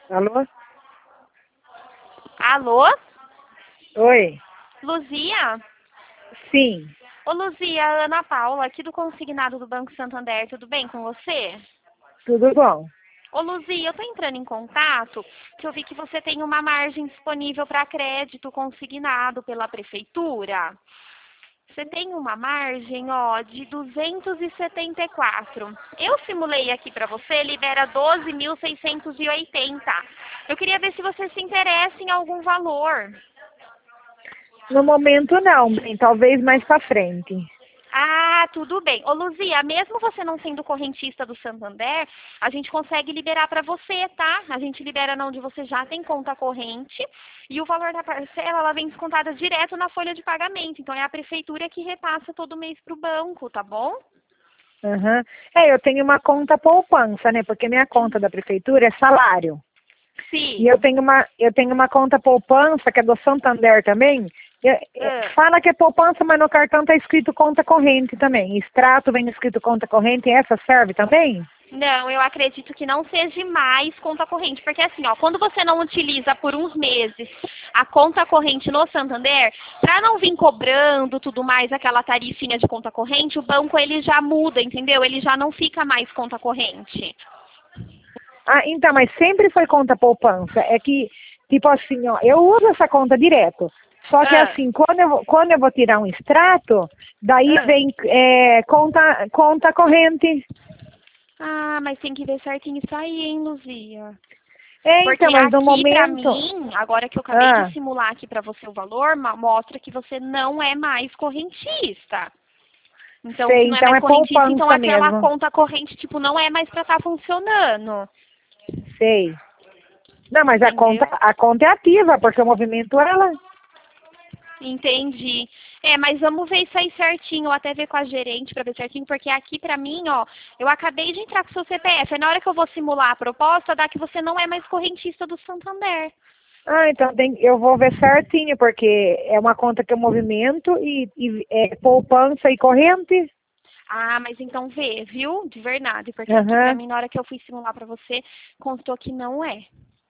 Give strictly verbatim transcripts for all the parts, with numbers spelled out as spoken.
Alô? Alô? Oi? Luzia? Sim, Ô Luzia, Ana Paula, aqui do Consignado do Banco Santander, tudo bem com você? tudo bom. Ô Luzia, eu tô entrando em contato, que eu vi que você tem uma margem disponível para crédito consignado pela prefeitura. Você tem uma margem, ó, de duzentos e setenta e quatro. Eu simulei aqui para você, libera doze mil seiscentos e oitenta. Eu queria ver se você se interessa em algum valor. No momento não, bem, talvez mais pra frente. Ah, tudo bem. Ô Luzia, mesmo você não sendo correntista do Santander, a gente consegue liberar para você, tá? A gente libera na onde você já tem conta corrente e o valor da parcela ela vem descontada direto na folha de pagamento. Então é a prefeitura que repassa todo mês para o banco, tá bom? Uhum. É, eu tenho uma conta poupança, né? Porque minha conta da prefeitura é salário. E Sim. eu tenho uma, eu tenho uma conta poupança que é do Santander também. Eu- é, Ah, fala que é poupança, mas no cartão tá escrito conta corrente também. Extrato vem escrito conta corrente, e essa serve também? Não, eu acredito que não seja mais conta corrente, porque assim, ó, quando você não utiliza por uns meses a conta corrente no Santander, para não vir cobrando tudo mais aquela tarifinha de conta corrente, o banco ele já muda, entendeu? Ele já não fica mais conta corrente. Ah, então, mas sempre foi conta poupança. É que, tipo assim, ó, eu uso essa conta direto. Só que Ah, assim, quando eu, vou- quando eu vou tirar um extrato, daí ah. vem é, conta, conta corrente. Ah, mas tem que ver certinho isso aí, hein, Luzia? É, Porque então, mas no aqui pra momento. mim, agora que eu acabei de Ah, simular aqui pra você o valor, ma- mostra que você não é mais correntista. Então, sei, se não é então mais é correntista, então poupança aquela mesmo. conta corrente, tipo, não é mais para estar funcionando. Sei. Não, mas a conta, Entendeu? a conta é ativa, porque o movimento ela. Entendi. É, mas vamos ver isso aí certinho, ou até ver com a gerente para ver certinho, porque aqui pra mim, ó, eu acabei de entrar com o seu C P F. Aí na hora que eu vou simular a proposta, dá que você não é mais correntista do Santander. Ah, então tem, eu vou ver certinho, porque é uma conta que eu movimento e, e é poupança e corrente. Ah, mas então vê, viu? De verdade, porque aqui pra Aham, mim, na hora que eu fui simular pra você, constou que não é.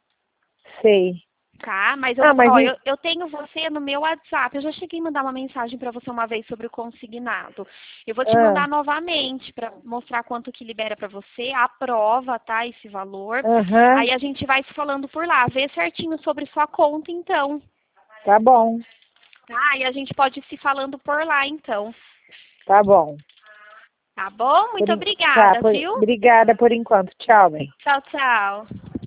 sei. Tá, mas eu, Ah, mas ó, e- eu, eu tenho você no meu WhatsApp. Eu já cheguei a mandar uma mensagem para você uma vez sobre o consignado. Eu vou te ah, mandar novamente para mostrar quanto que libera para você, aprova, tá, esse valor. aham, Aí a gente vai se falando por lá, vê certinho sobre sua conta, então. tá bom, Tá? E a gente pode ir se falando por lá, então. tá bom. Tá bom? Por, Muito en- tá, obrigada, por, viu? obrigada por enquanto. Tchau, bem. Tchau, tchau.